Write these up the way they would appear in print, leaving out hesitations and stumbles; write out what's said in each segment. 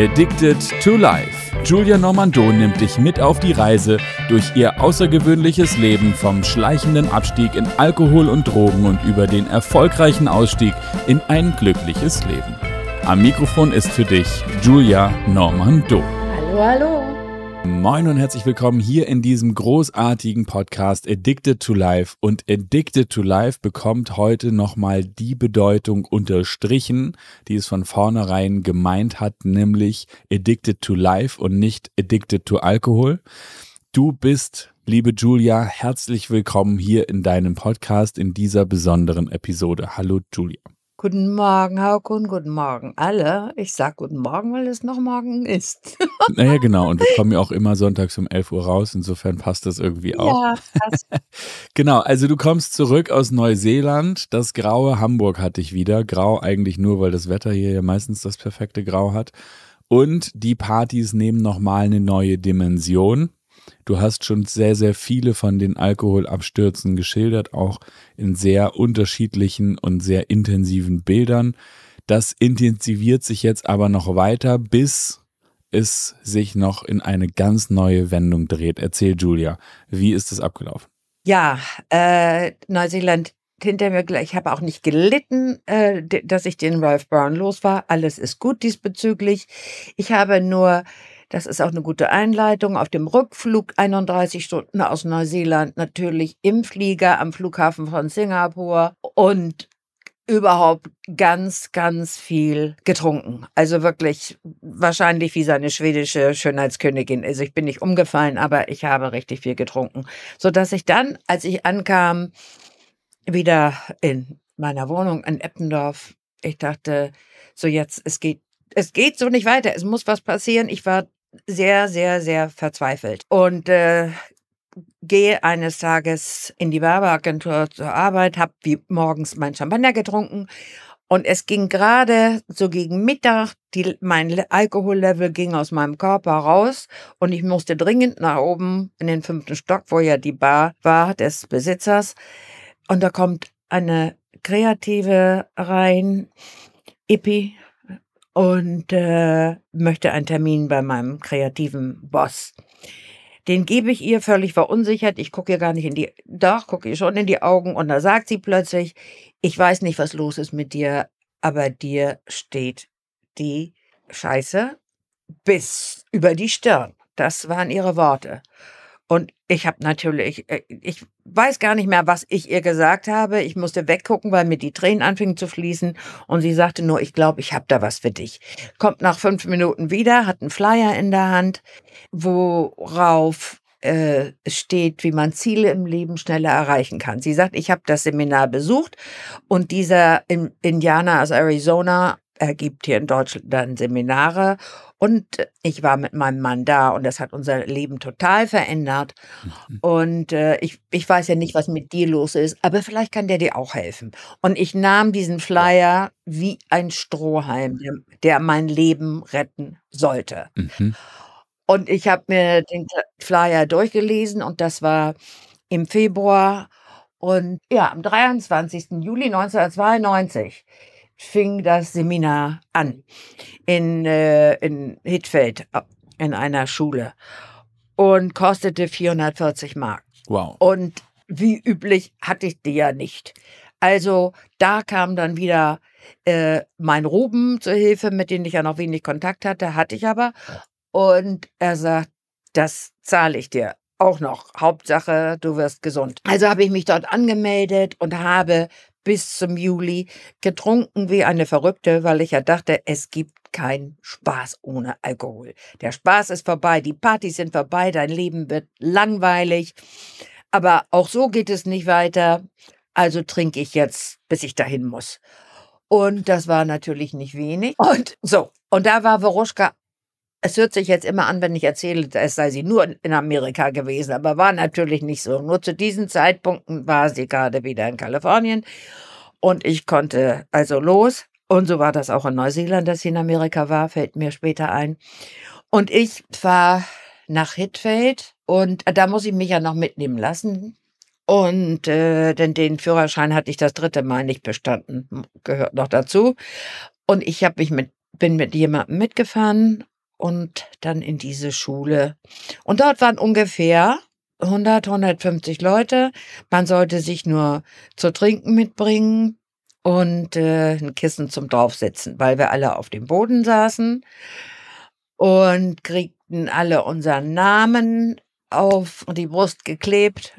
Addicted to Life. Julia Normando nimmt dich mit auf die Reise durch ihr außergewöhnliches Leben vom schleichenden Abstieg in Alkohol und Drogen und über den erfolgreichen Ausstieg in ein glückliches Leben. Am Mikrofon ist für dich Julia Normando. Hallo, hallo. Moin und herzlich willkommen hier in diesem großartigen Podcast Addicted to Life. Und Addicted to Life bekommt heute nochmal die Bedeutung unterstrichen, die es von vornherein gemeint hat, nämlich Addicted to Life und nicht Addicted to Alkohol. Du bist, liebe Julia, herzlich willkommen hier in deinem Podcast in dieser besonderen Episode. Hallo Julia. Guten Morgen, Hauke, und guten Morgen alle. Ich sag guten Morgen, weil es noch morgen ist. Naja, genau. Und wir kommen ja auch immer sonntags um 11 Uhr raus. Insofern passt das irgendwie auch. Ja, passt. Genau, also du kommst zurück aus Neuseeland. Das graue Hamburg hat dich wieder. Grau eigentlich nur, weil das Wetter hier ja meistens das perfekte Grau hat. Und die Partys nehmen nochmal eine neue Dimension. Du hast schon sehr, sehr viele von den Alkoholabstürzen geschildert, auch in sehr unterschiedlichen und sehr intensiven Bildern. Das intensiviert sich jetzt aber noch weiter, bis es sich noch in eine ganz neue Wendung dreht. Erzähl, Julia, wie ist es abgelaufen? Ja, Neuseeland hinter mir gleich. Ich habe auch nicht gelitten, dass ich den Ralph Brown los war. Alles ist gut diesbezüglich. Ich habe nur, das ist auch eine gute Einleitung, auf dem Rückflug 31 Stunden aus Neuseeland natürlich im Flieger am Flughafen von Singapur und überhaupt ganz, ganz viel getrunken. Also wirklich wahrscheinlich wie seine schwedische Schönheitskönigin. Also ich bin nicht umgefallen, aber ich habe richtig viel getrunken. Sodass ich dann, als ich ankam, wieder in meiner Wohnung in Eppendorf, ich dachte, so jetzt, es geht so nicht weiter. Es muss was passieren. Ich war sehr, sehr, sehr verzweifelt. Und gehe eines Tages in die Werbeagentur zur Arbeit, habe wie morgens mein Champagner getrunken und es ging gerade so gegen Mittag, mein Alkohollevel ging aus meinem Körper raus und ich musste dringend nach oben in den 5. Stock, wo ja die Bar war des Besitzers, und da kommt eine Kreative rein, Ippi, und möchte einen Termin bei meinem kreativen Boss. Den gebe ich ihr völlig verunsichert. Ich gucke ihr gar nicht gucke ihr schon in die Augen. Und da sagt sie plötzlich, ich weiß nicht, was los ist mit dir, aber dir steht die Scheiße bis über die Stirn. Das waren ihre Worte. Und ich habe natürlich, ich weiß gar nicht mehr, was ich ihr gesagt habe. Ich musste weggucken, weil mir die Tränen anfingen zu fließen. Und sie sagte nur, ich glaube, ich habe da was für dich. Kommt nach 5 Minuten wieder, hat einen Flyer in der Hand, worauf steht, wie man Ziele im Leben schneller erreichen kann. Sie sagt, ich habe das Seminar besucht und dieser Indianer aus Arizona, er gibt hier in Deutschland dann Seminare. Und ich war mit meinem Mann da und das hat unser Leben total verändert. Und ich weiß ja nicht, was mit dir los ist, aber vielleicht kann der dir auch helfen. Und ich nahm diesen Flyer wie ein Strohhalm, der mein Leben retten sollte. Mhm. Und ich habe mir den Flyer durchgelesen und das war im Februar. Und ja, am 23. Juli 1992 fing das Seminar an in Hittfeld in einer Schule und kostete 440 Mark. Wow. Und wie üblich hatte ich die ja nicht. Also da kam dann wieder mein Ruben zur Hilfe, mit dem ich ja noch wenig Kontakt hatte ich aber. Und er sagt, das zahle ich dir auch noch. Hauptsache, du wirst gesund. Also habe ich mich dort angemeldet und habe bis zum Juli getrunken wie eine Verrückte, weil ich ja dachte, es gibt keinen Spaß ohne Alkohol. Der Spaß ist vorbei, die Partys sind vorbei, dein Leben wird langweilig. Aber auch so geht es nicht weiter. Also trinke ich jetzt, bis ich dahin muss. Und das war natürlich nicht wenig. Und so, und da war Veruschka. Es hört sich jetzt immer an, wenn ich erzähle, es sei sie nur in Amerika gewesen, aber war natürlich nicht so. Nur zu diesen Zeitpunkten war sie gerade wieder in Kalifornien und ich konnte also los. Und so war das auch in Neuseeland, dass sie in Amerika war, fällt mir später ein. Und ich fahre nach Hittfeld und da muss ich mich ja noch mitnehmen lassen. Und denn den Führerschein hatte ich das 3. Mal nicht bestanden, gehört noch dazu. Und ich habe bin mit jemandem mitgefahren und dann in diese Schule. Und dort waren ungefähr 150 Leute. Man sollte sich nur zu trinken mitbringen und ein Kissen zum Draufsitzen, weil wir alle auf dem Boden saßen und kriegten alle unseren Namen auf die Brust geklebt.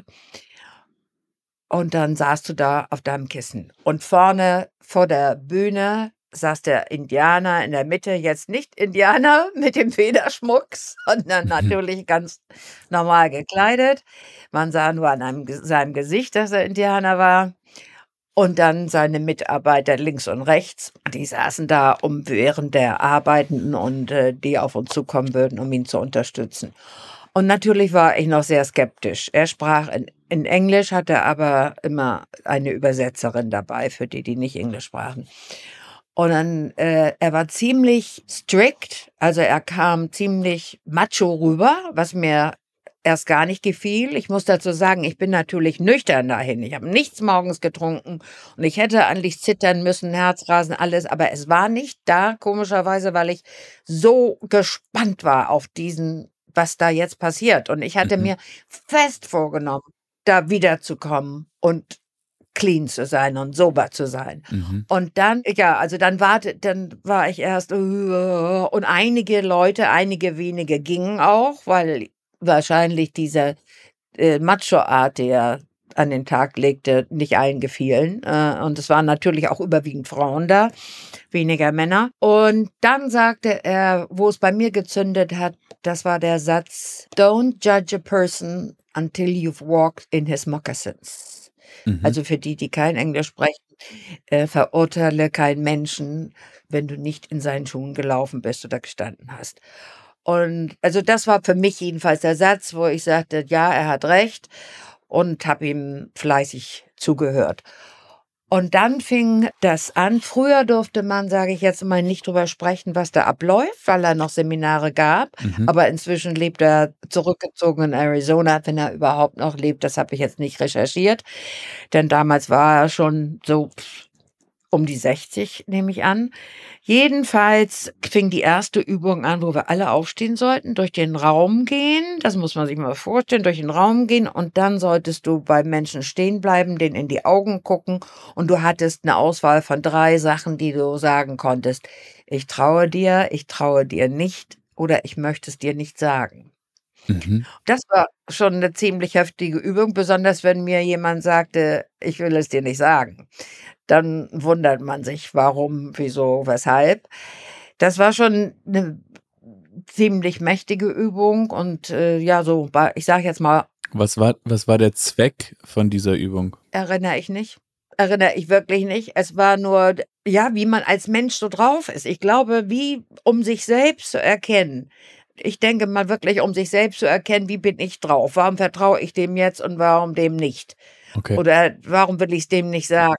Und dann saßt du da auf deinem Kissen. Und vorne vor der Bühne saß der Indianer in der Mitte, jetzt nicht Indianer mit dem Federschmuck, sondern natürlich ganz normal gekleidet. Man sah nur an seinem Gesicht, dass er Indianer war. Und dann seine Mitarbeiter links und rechts, die saßen da während der Arbeitenden und die auf uns zukommen würden, um ihn zu unterstützen. Und natürlich war ich noch sehr skeptisch. Er sprach in Englisch, hatte aber immer eine Übersetzerin dabei, für die nicht Englisch sprachen. Und dann, er war ziemlich strict, also er kam ziemlich macho rüber, was mir erst gar nicht gefiel. Ich muss dazu sagen, ich bin natürlich nüchtern dahin. Ich habe nichts morgens getrunken und ich hätte eigentlich zittern müssen, Herzrasen, alles, aber es war nicht da, komischerweise, weil ich so gespannt war auf was da jetzt passiert. Und ich hatte mir fest vorgenommen, da wiederzukommen und clean zu sein und sober zu sein. Und dann, ja, also dann war ich erst, und einige wenige gingen auch, weil wahrscheinlich diese Macho-Art, die er an den Tag legte, nicht allen gefielen. Und es waren natürlich auch überwiegend Frauen da, weniger Männer. Und dann sagte er, wo es bei mir gezündet hat, das war der Satz, "Don't judge a person until you've walked in his moccasins." Also für die kein Englisch sprechen, verurteile keinen Menschen, wenn du nicht in seinen Schuhen gelaufen bist oder gestanden hast. Und also das war für mich jedenfalls der Satz, wo ich sagte, ja, er hat recht und habe ihm fleißig zugehört. Und dann fing das an. Früher durfte man, sage ich jetzt mal, nicht drüber sprechen, was da abläuft, weil er noch Seminare gab. Aber inzwischen lebt er zurückgezogen in Arizona, wenn er überhaupt noch lebt. Das habe ich jetzt nicht recherchiert. Denn damals war er schon so um die 60, nehme ich an. Jedenfalls fing die erste Übung an, wo wir alle aufstehen sollten, durch den Raum gehen. Das muss man sich mal vorstellen, durch den Raum gehen. Und dann solltest du bei Menschen stehen bleiben, denen in die Augen gucken. Und du hattest eine Auswahl von 3 Sachen, die du sagen konntest. Ich traue dir nicht oder ich möchte es dir nicht sagen. Das war schon eine ziemlich heftige Übung, besonders wenn mir jemand sagte, ich will es dir nicht sagen. Dann wundert man sich, warum, wieso, weshalb. Das war schon eine ziemlich mächtige Übung und ja, so, ich sage jetzt mal. Was war der Zweck von dieser Übung? Erinnere ich wirklich nicht. Es war nur, ja, wie man als Mensch so drauf ist. Ich glaube, wie um sich selbst zu erkennen. Ich denke mal wirklich, um sich selbst zu erkennen, wie bin ich drauf? Warum vertraue ich dem jetzt und warum dem nicht? Okay. Oder warum will ich es dem nicht sagen?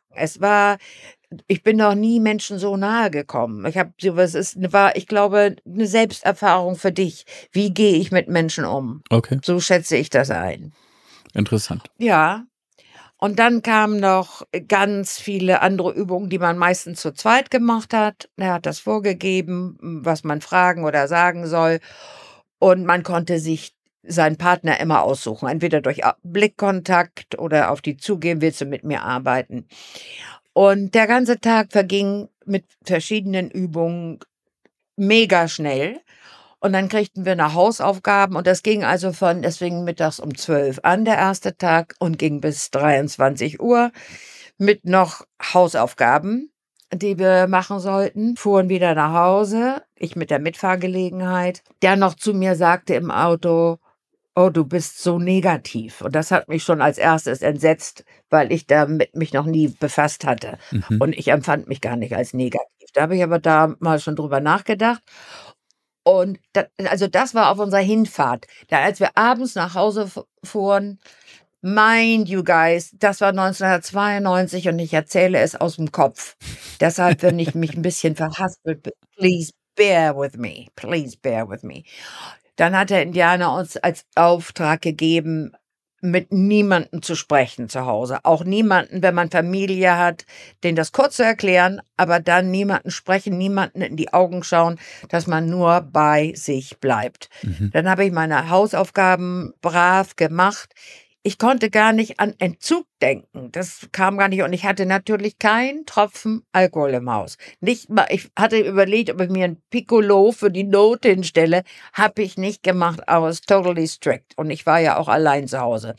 Ich bin noch nie Menschen so nahe gekommen. Ich glaube, eine Selbsterfahrung für dich. Wie gehe ich mit Menschen um? Okay. So schätze ich das ein. Interessant. Ja. Und dann kamen noch ganz viele andere Übungen, die man meistens zu zweit gemacht hat. Er hat das vorgegeben, was man fragen oder sagen soll. Und man konnte sich seinen Partner immer aussuchen, entweder durch Blickkontakt oder auf die zugehen, willst du mit mir arbeiten. Und der ganze Tag verging mit verschiedenen Übungen mega schnell. Und dann kriegten wir noch Hausaufgaben und das ging also deswegen mittags um 12 an, der erste Tag, und ging bis 23 Uhr mit noch Hausaufgaben, die wir machen sollten, fuhren wieder nach Hause, ich mit der Mitfahrgelegenheit, der noch zu mir sagte im Auto, oh, du bist so negativ. Und das hat mich schon als erstes entsetzt, weil ich damit mich noch nie befasst hatte. Und ich empfand mich gar nicht als negativ. Da habe ich aber damals schon drüber nachgedacht. Und das war auf unserer Hinfahrt. Als wir abends nach Hause fuhren, mind you guys, das war 1992 und ich erzähle es aus dem Kopf. Deshalb, wenn ich mich ein bisschen verhaspelt bin, please bear with me. Please bear with me. Dann hat der Indianer uns als Auftrag gegeben, mit niemandem zu sprechen zu Hause. Auch niemanden, wenn man Familie hat, denen das kurz zu erklären, aber dann niemanden sprechen, niemanden in die Augen schauen, dass man nur bei sich bleibt. Dann habe ich meine Hausaufgaben brav gemacht. Ich konnte gar nicht an Entzug denken. Das kam gar nicht. Und ich hatte natürlich keinen Tropfen Alkohol im Haus. Nicht mal, ich hatte überlegt, ob ich mir ein Piccolo für die Note hinstelle. Habe ich nicht gemacht. I was totally strict. Und ich war ja auch allein zu Hause.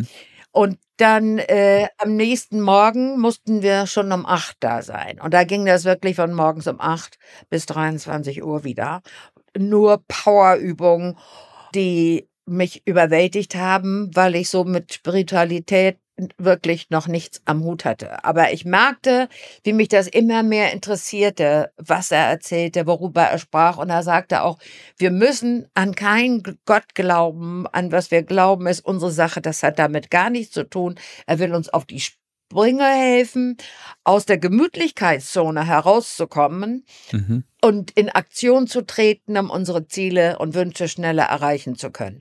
Und dann am nächsten Morgen mussten wir schon um 8 da sein. Und da ging das wirklich von morgens um 8 bis 23 Uhr wieder. Nur Powerübungen, die mich überwältigt haben, weil ich so mit Spiritualität wirklich noch nichts am Hut hatte. Aber ich merkte, wie mich das immer mehr interessierte, was er erzählte, worüber er sprach. Und er sagte auch, wir müssen an keinen Gott glauben, an was wir glauben, ist unsere Sache. Das hat damit gar nichts zu tun. Er will uns auf die Sprünge helfen, aus der Gemütlichkeitszone herauszukommen und in Aktion zu treten, um unsere Ziele und Wünsche schneller erreichen zu können.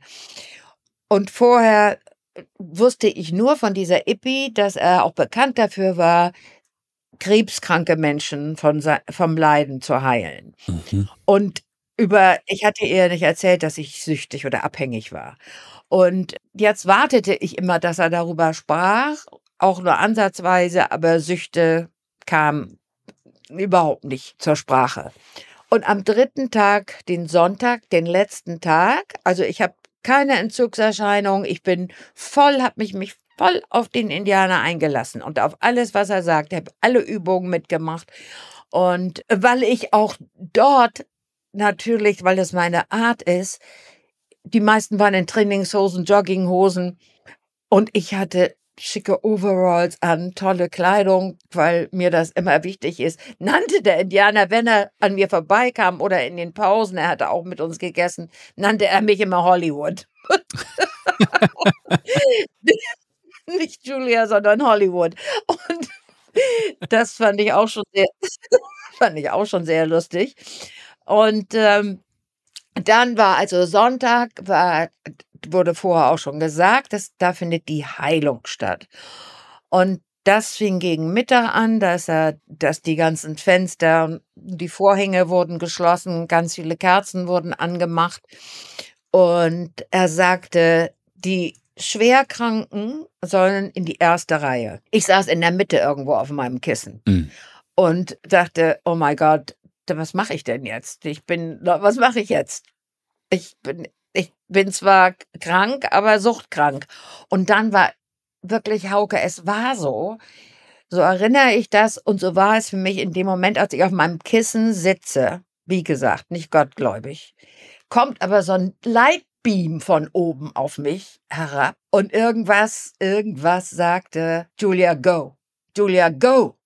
Und vorher wusste ich nur von dieser Ippi, dass er auch bekannt dafür war, krebskranke Menschen vom Leiden zu heilen. Und ich hatte ihr nicht erzählt, dass ich süchtig oder abhängig war. Und jetzt wartete ich immer, dass er darüber sprach, auch nur ansatzweise, aber Süchte kamen überhaupt nicht zur Sprache. Und am 3. Tag, den Sonntag, den letzten Tag, also ich habe keine Entzugserscheinung, habe mich voll auf den Indianer eingelassen und auf alles, was er sagt. Ich habe alle Übungen mitgemacht. Und weil ich auch dort natürlich, weil das meine Art ist, die meisten waren in Trainingshosen, Jogginghosen und ich hatte schicke Overalls an, tolle Kleidung, weil mir das immer wichtig ist, nannte der Indianer, wenn er an mir vorbeikam oder in den Pausen, er hatte auch mit uns gegessen, nannte er mich immer Hollywood. Nicht Julia, sondern Hollywood. Und das fand ich auch schon sehr lustig. Und dann war also Sonntag, wurde vorher auch schon gesagt, da findet die Heilung statt. Und das fing gegen Mittag an, dass die ganzen Fenster, die Vorhänge wurden geschlossen, ganz viele Kerzen wurden angemacht. Und er sagte, die Schwerkranken sollen in die erste Reihe. Ich saß in der Mitte irgendwo auf meinem Kissen und dachte, oh mein Gott, was mache ich denn jetzt? Was mache ich jetzt? Ich bin zwar krank, aber suchtkrank. Und dann war wirklich, Hauke, es war so erinnere ich das und so war es für mich in dem Moment, als ich auf meinem Kissen sitze, wie gesagt, nicht gottgläubig, kommt aber so ein Lightbeam von oben auf mich herab und irgendwas sagte, Julia, go. Julia, go.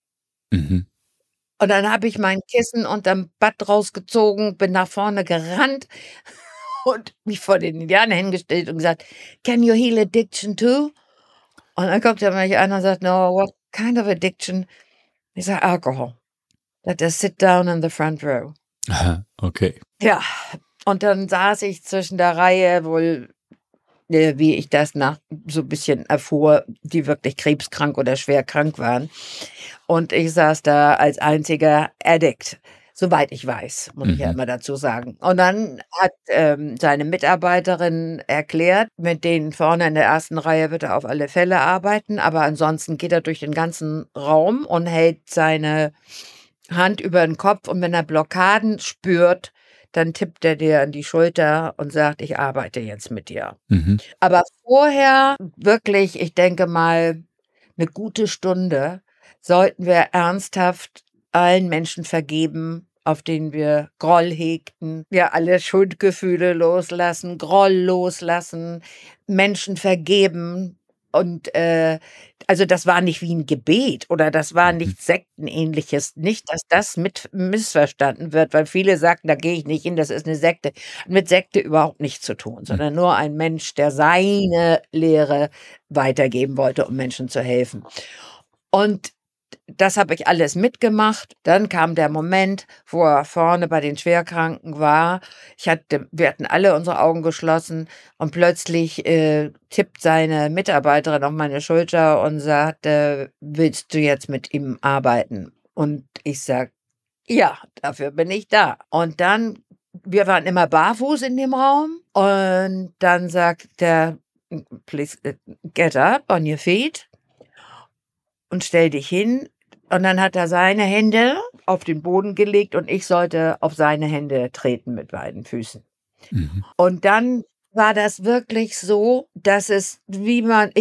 Und dann habe ich mein Kissen unterm Bett rausgezogen, bin nach vorne gerannt und mich vor den Indianer hingestellt und gesagt, can you heal addiction too? Und dann kommt er mich an und sagt, no, what kind of addiction? Ich sage, alcohol. Let us sit down in the front row. Aha, okay. Ja, und dann saß ich zwischen der Reihe, wohl, wie ich das so ein bisschen erfuhr, die wirklich krebskrank oder schwer krank waren. Und ich saß da als einziger Addict, soweit ich weiß, muss ich ja immer dazu sagen. Und dann hat seine Mitarbeiterin erklärt, mit denen vorne in der ersten Reihe wird er auf alle Fälle arbeiten, aber ansonsten geht er durch den ganzen Raum und hält seine Hand über den Kopf und wenn er Blockaden spürt, dann tippt er dir an die Schulter und sagt, ich arbeite jetzt mit dir. Aber vorher wirklich, ich denke mal, eine gute Stunde sollten wir ernsthaft allen Menschen vergeben, auf denen wir Groll hegten, wir alle Schuldgefühle loslassen, Groll loslassen, Menschen vergeben. Und also das war nicht wie ein Gebet oder das war nichts Sektenähnliches. Nicht, dass das missverstanden wird, weil viele sagten, da gehe ich nicht hin, das ist eine Sekte. Mit Sekte überhaupt nichts zu tun, sondern nur ein Mensch, der seine Lehre weitergeben wollte, um Menschen zu helfen. Und das habe ich alles mitgemacht. Dann kam der Moment, wo er vorne bei den Schwerkranken war. Wir hatten alle unsere Augen geschlossen und plötzlich tippt seine Mitarbeiterin auf meine Schulter und sagt, willst du jetzt mit ihm arbeiten? Und ich sag, ja, dafür bin ich da. Und dann, wir waren immer barfuß in dem Raum und dann sagt der, please get up on your feet und stell dich hin. Und dann hat er seine Hände auf den Boden gelegt und ich sollte auf seine Hände treten mit beiden Füßen. Mhm. Und dann war das wirklich so, dass es, sondern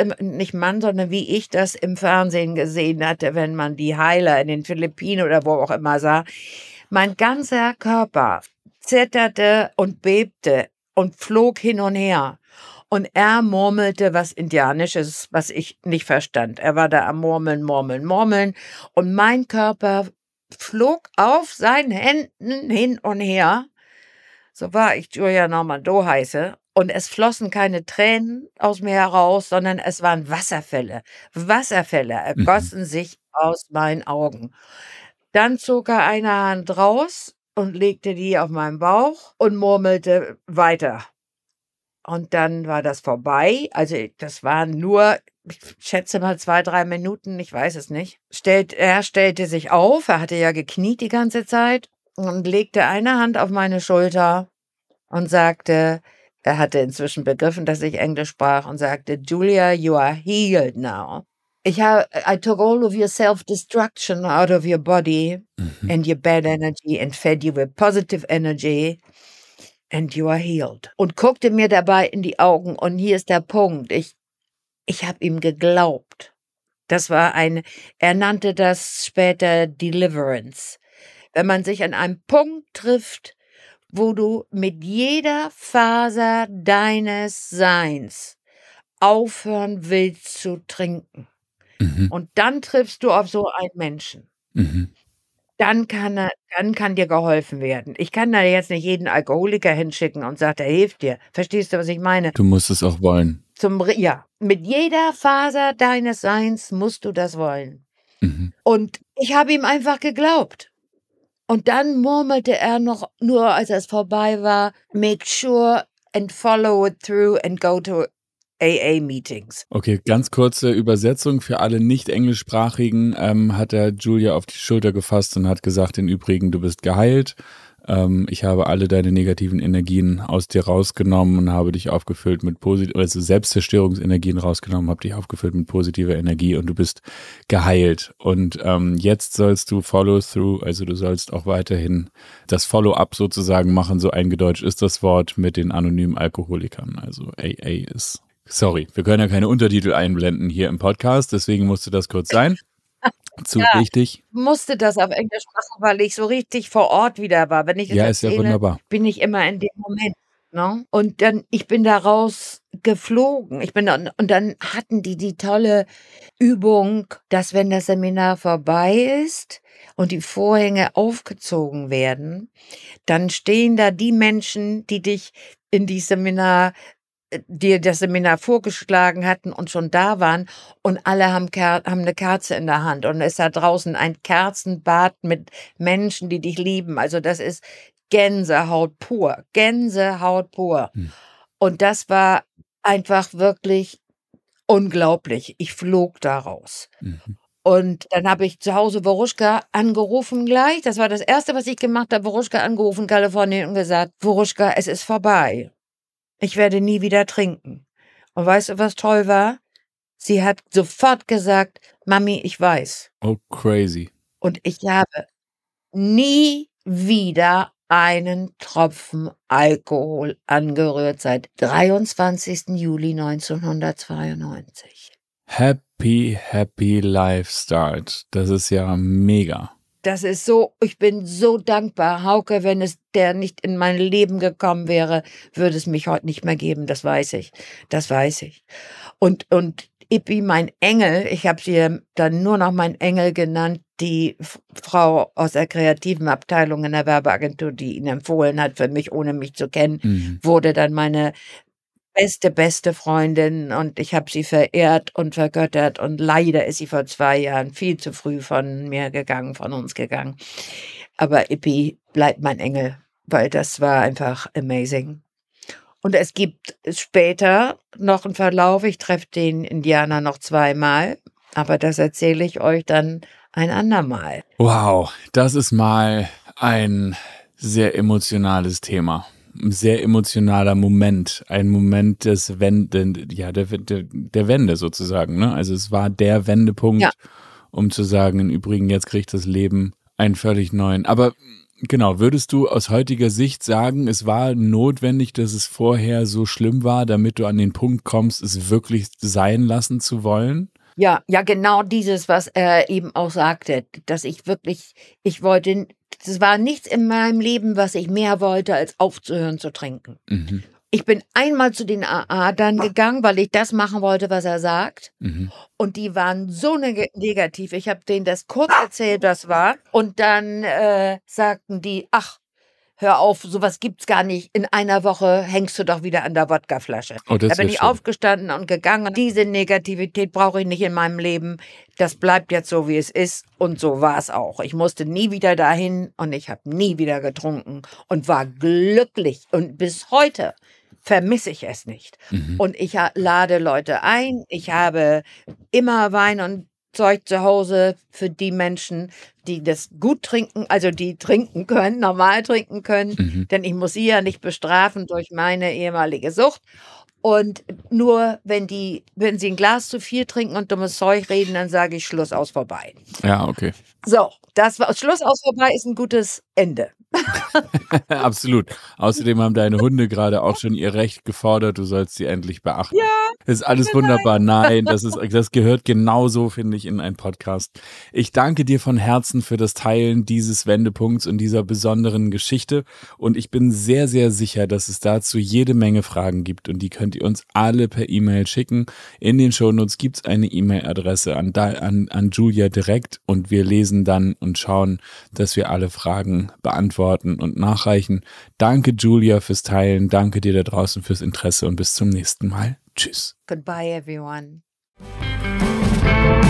wie ich das im Fernsehen gesehen hatte, wenn man die Heiler in den Philippinen oder wo auch immer sah. Mein ganzer Körper zitterte und bebte und flog hin und her. Und er murmelte was Indianisches, was ich nicht verstand. Er war da am Murmeln, Murmeln, Murmeln. Und mein Körper flog auf seinen Händen hin und her. So war ich Julia Normando heiße. Und es flossen keine Tränen aus mir heraus, sondern es waren Wasserfälle. Wasserfälle ergossen sich aus meinen Augen. Dann zog er eine Hand raus und legte die auf meinen Bauch und murmelte weiter. Und dann war das vorbei. Also das waren nur, ich schätze mal 2-3 Minuten, ich weiß es nicht. Er stellte sich auf, er hatte ja gekniet die ganze Zeit und legte eine Hand auf meine Schulter und sagte, er hatte inzwischen begriffen, dass ich Englisch sprach und sagte, Julia, you are healed now. I took all of your self-destruction out of your body and your bad energy and fed you with positive energy. And you are healed. Und guckte mir dabei in die Augen. Und hier ist der Punkt. Ich habe ihm geglaubt. Er nannte das später Deliverance. Wenn man sich an einem Punkt trifft, wo du mit jeder Faser deines Seins aufhören willst zu trinken. Und dann triffst du auf so einen Menschen. Dann kann dir geholfen werden. Ich kann da jetzt nicht jeden Alkoholiker hinschicken und sagt, er hilft dir. Verstehst du, was ich meine? Du musst es auch wollen. Mit jeder Faser deines Seins musst du das wollen. Und ich habe ihm einfach geglaubt. Und dann murmelte er noch, nur als es vorbei war, make sure and follow it through and go to AA-Meetings. Okay, ganz kurze Übersetzung für alle nicht-englischsprachigen. Hat er Julia auf die Schulter gefasst und hat gesagt, im Übrigen, du bist geheilt. Ich habe alle deine negativen Energien aus dir rausgenommen und habe dich aufgefüllt mit Selbstzerstörungsenergien rausgenommen, habe dich aufgefüllt mit positiver Energie und du bist geheilt. Und jetzt sollst du Follow through, also du sollst auch weiterhin das Follow-up sozusagen machen, so eingedeutscht ist das Wort, mit den anonymen Alkoholikern. Also AA ist... Sorry, wir können ja keine Untertitel einblenden hier im Podcast, deswegen musste das kurz sein. Zu wichtig. Ich musste das auf Englisch machen, weil ich so richtig vor Ort wieder war. Wenn ich das erzähle, ist ja wunderbar. bin ich immer in dem Moment. Ne? Und dann, ich bin da raus geflogen. Und dann hatten die tolle Übung, dass wenn das Seminar vorbei ist und die Vorhänge aufgezogen werden, dann stehen da die Menschen, die dich in die dir das Seminar vorgeschlagen hatten und schon da waren und alle haben eine Kerze in der Hand und es ist da draußen ein Kerzenbad mit Menschen, die dich lieben. Also das ist Gänsehaut pur, Gänsehaut pur. Und das war einfach wirklich unglaublich. Ich flog da raus. Und dann habe ich zu Hause Woruschka angerufen gleich. Das war das Erste, was ich gemacht habe. Woruschka angerufen, Kalifornien, und gesagt, Woruschka, es ist vorbei. Ich werde nie wieder trinken. Und weißt du, was toll war? Sie hat sofort gesagt, Mami, ich weiß. Oh, crazy. Und ich habe nie wieder einen Tropfen Alkohol angerührt seit 23. Juli 1992. Happy Life Start. Das ist ja mega. Das ist so, ich bin so dankbar. Hauke, wenn der nicht in mein Leben gekommen wäre, würde es mich heute nicht mehr geben. Das weiß ich. Das weiß ich. Und Ippi, mein Engel, ich habe sie dann nur noch mein Engel genannt, die Frau aus der kreativen Abteilung in der Werbeagentur, die ihn empfohlen hat für mich, ohne mich zu kennen, wurde dann meine beste Freundin und ich habe sie verehrt und vergöttert und leider ist sie vor 2 Jahren viel zu früh von uns gegangen. Aber Ippi bleibt mein Engel, weil das war einfach amazing. Und es gibt später noch einen Verlauf. Ich treffe den Indianer noch 2-mal, aber das erzähle ich euch dann ein andermal. Wow, das ist mal ein sehr emotionales Thema. Ein sehr emotionaler Moment. Ein Moment der Wende sozusagen. Ne? Also es war der Wendepunkt, um zu sagen, im Übrigen, jetzt kriegt das Leben einen völlig neuen. Aber genau, würdest du aus heutiger Sicht sagen, es war notwendig, dass es vorher so schlimm war, damit du an den Punkt kommst, es wirklich sein lassen zu wollen? Ja, genau dieses, was er eben auch sagte, dass ich wollte, es war nichts in meinem Leben, was ich mehr wollte, als aufzuhören zu trinken. Mhm. Ich bin einmal zu den AA dann gegangen, weil ich das machen wollte, was er sagt. Mhm. Und die waren so negativ. Ich habe denen das kurz erzählt, was war. Und dann sagten die, ach, hör auf, sowas gibt's gar nicht. In einer Woche hängst du doch wieder an der Wodkaflasche. Oh, das Da bin ist ich schön. aufgestanden und gegangen. Diese Negativität brauche ich nicht in meinem Leben. Das bleibt jetzt so, wie es ist. Und so war es auch. Ich musste nie wieder dahin und ich habe nie wieder getrunken und war glücklich. Und bis heute vermisse ich es nicht. Mhm. Und ich lade Leute ein. Ich habe immer Wein und Zeug zu Hause für die Menschen, die das gut trinken, also die trinken können, normal trinken können, Mhm. denn ich muss sie ja nicht bestrafen durch meine ehemalige Sucht. Und nur wenn sie ein Glas zu viel trinken und dummes Zeug reden, dann sage ich Schluss aus vorbei. Ja, okay. So, das war Schluss aus vorbei ist ein gutes Ende. Absolut. Außerdem haben deine Hunde gerade auch schon ihr Recht gefordert, du sollst sie endlich beachten. Ja, Ist alles wunderbar. Nein, das gehört genauso, finde ich, in einen Podcast. Ich danke dir von Herzen für das Teilen dieses Wendepunkts und dieser besonderen Geschichte. Und ich bin sehr, sehr sicher, dass es dazu jede Menge Fragen gibt. Und die könnt ihr uns alle per E-Mail schicken. In den Shownotes gibt es eine E-Mail-Adresse an Julia direkt. Und wir lesen dann und schauen, dass wir alle Fragen beantworten und nachreichen. Danke, Julia, fürs Teilen. Danke dir da draußen fürs Interesse und bis zum nächsten Mal. Tschüss. Goodbye, everyone.